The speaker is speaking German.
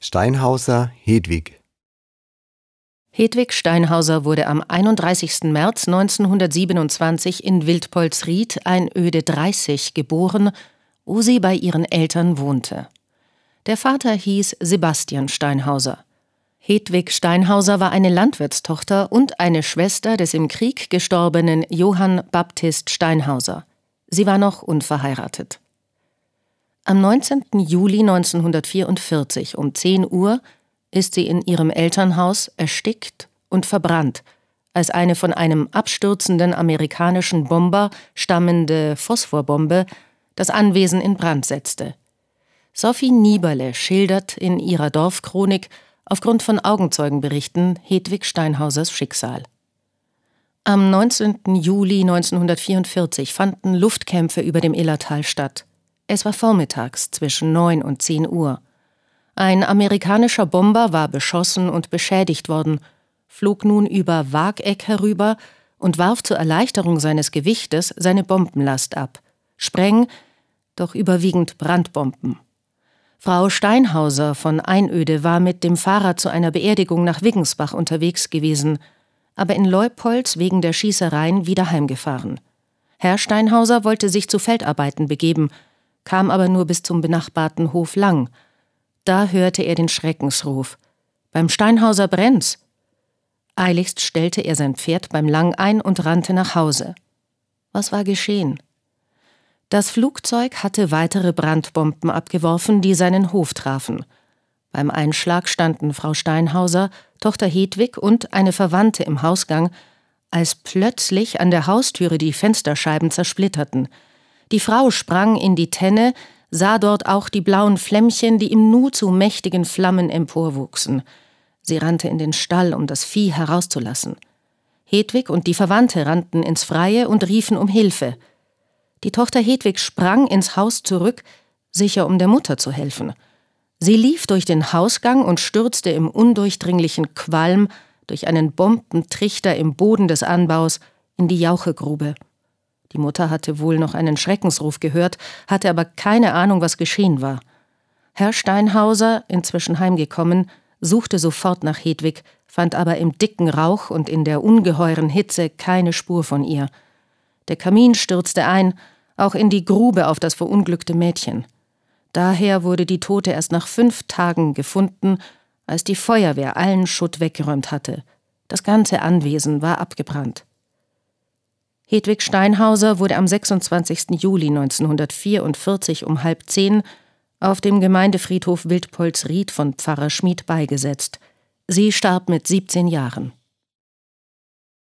Steinhauser, Hedwig. Hedwig Steinhauser wurde am 31. März 1927 in Wildpolsried, Einöde 30, geboren, wo sie bei ihren Eltern wohnte. Der Vater hieß Sebastian Steinhauser. Hedwig Steinhauser war eine Landwirtstochter und eine Schwester des im Krieg gestorbenen Johann Baptist Steinhauser. Sie war noch unverheiratet. Am 19. Juli 1944 um 10 Uhr ist sie in ihrem Elternhaus erstickt und verbrannt, als eine von einem abstürzenden amerikanischen Bomber stammende Phosphorbombe das Anwesen in Brand setzte. Sophie Nieberle schildert in ihrer Dorfchronik aufgrund von Augenzeugenberichten Hedwig Steinhausers Schicksal. Am 19. Juli 1944 fanden Luftkämpfe über dem Illertal statt. Es war vormittags zwischen 9 und 10 Uhr. Ein amerikanischer Bomber war beschossen und beschädigt worden, flog nun über Wageck herüber und warf zur Erleichterung seines Gewichtes seine Bombenlast ab. Doch überwiegend Brandbomben. Frau Steinhauser von Einöde war mit dem Fahrrad zu einer Beerdigung nach Wiggensbach unterwegs gewesen, aber in Leupolz wegen der Schießereien wieder heimgefahren. Herr Steinhauser wollte sich zu Feldarbeiten begeben, kam aber nur bis zum benachbarten Hof Lang. Da hörte er den Schreckensruf: »Beim Steinhauser brennt's!« Eiligst stellte er sein Pferd beim Lang ein und rannte nach Hause. Was war geschehen? Das Flugzeug hatte weitere Brandbomben abgeworfen, die seinen Hof trafen. Beim Einschlag standen Frau Steinhauser, Tochter Hedwig und eine Verwandte im Hausgang, als plötzlich an der Haustüre die Fensterscheiben zersplitterten. Die Frau sprang in die Tenne, sah dort auch die blauen Flämmchen, die im Nu zu mächtigen Flammen emporwuchsen. Sie rannte in den Stall, um das Vieh herauszulassen. Hedwig und die Verwandte rannten ins Freie und riefen um Hilfe. Die Tochter Hedwig sprang ins Haus zurück, sicher um der Mutter zu helfen. Sie lief durch den Hausgang und stürzte im undurchdringlichen Qualm durch einen Bombentrichter im Boden des Anbaus in die Jauchegrube. Die Mutter hatte wohl noch einen Schreckensruf gehört, hatte aber keine Ahnung, was geschehen war. Herr Steinhauser, inzwischen heimgekommen, suchte sofort nach Hedwig, fand aber im dicken Rauch und in der ungeheuren Hitze keine Spur von ihr. Der Kamin stürzte ein, auch in die Grube auf das verunglückte Mädchen. Daher wurde die Tote erst nach 5 Tagen gefunden, als die Feuerwehr allen Schutt weggeräumt hatte. Das ganze Anwesen war abgebrannt. Hedwig Steinhauser wurde am 26. Juli 1944 um 9:30 auf dem Gemeindefriedhof Wildpolsried von Pfarrer Schmid beigesetzt. Sie starb mit 17 Jahren.